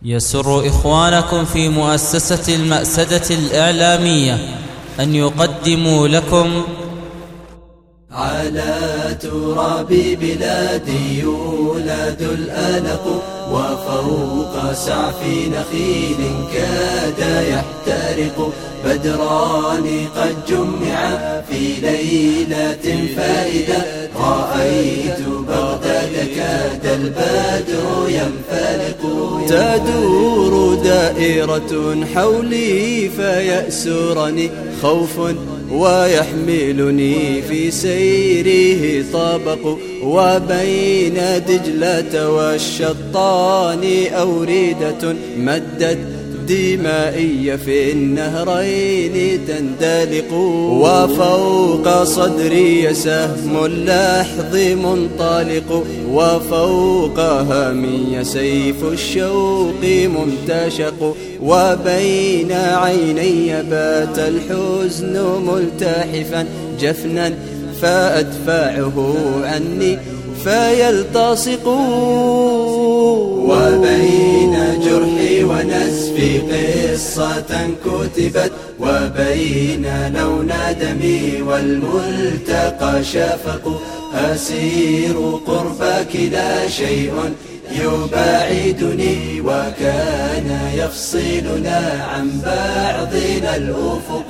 يسر إخوانكم في مؤسسة المأسدة الإعلامية أن يقدموا لكم على تراب بلادي يولد الألق، وفوق سعف نخيل كاد يحترق، بدران قد جمعا في ليلة فائدة، رأيت بغداد كاد البدر ينفلق. تدور دائرة حولي فيأسرني خوف ويحملني في سيره طابق، وبين دجلة والشطان أوريدة مدت دمائي في النهرين تندلق، وفوق صدري سهم اللحظ منطلق، وفوق هامي سيف الشوق ممتشق، وبين عيني بات الحزن ملتحفا جفنا فأدفعه عني فيلتصق، وبين جرحي ونزفي قصة كتبت، وبين لون دمي والملتقى شفق، أسير قربك لا شيء يباعدني، وكان يفصلنا عن بعضنا الأفق.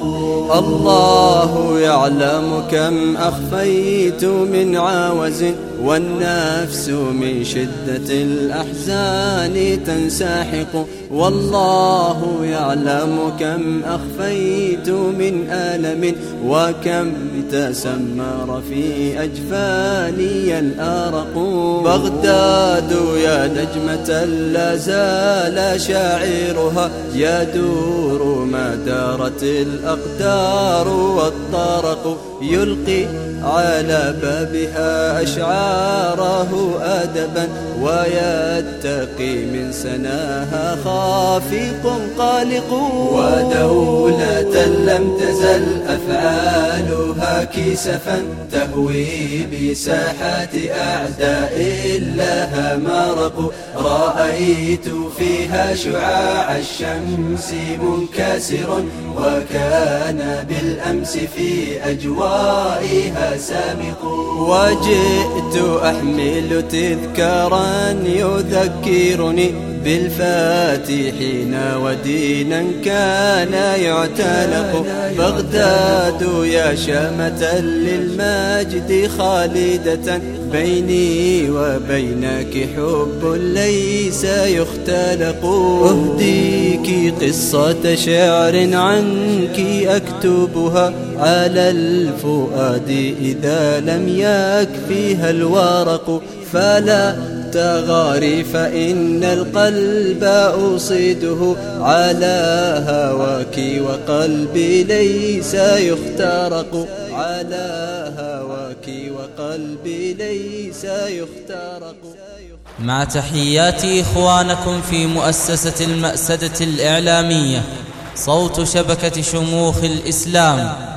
الله يعلم كم أخفيت من عاوز، والنفس من شدة الأحزان تنساحق، والله يعلم كم أخفيت من ألم، وكم تسمر في أجفاني الأرق. بغداد يا نجمة لا زال شاعرها يدور ما دارت الأقدار والطرق، يلقي على بابها أشعاره أدبا، ويتقي من سناها خافق قالق. ودولة لم تزل أفعالها كسفا تهوي بساحات أعداء لها مرق، رأيت فيها شعاع الشمس منكسر، وكان بالأمس في أجوائها سامق. وجئت أحمل تذكارا يذكرني بالفاتحين ودينا كان يعتنق، بغداد يا شامة للمجد خالدة، بيني وبينك حب ليس يختلق. أهديك قصة شعر عنك أكتبها على الفؤاد إذا لم يكفيها الورق، فلا تغاري فإن القلب أصيده على هواك، وقلبي ليس يخترق على هواك، وقلبي ليس يخترق. مع تحيات إخوانكم في مؤسسة المأسدة الإعلامية، صوت شبكة شموخ الإسلام.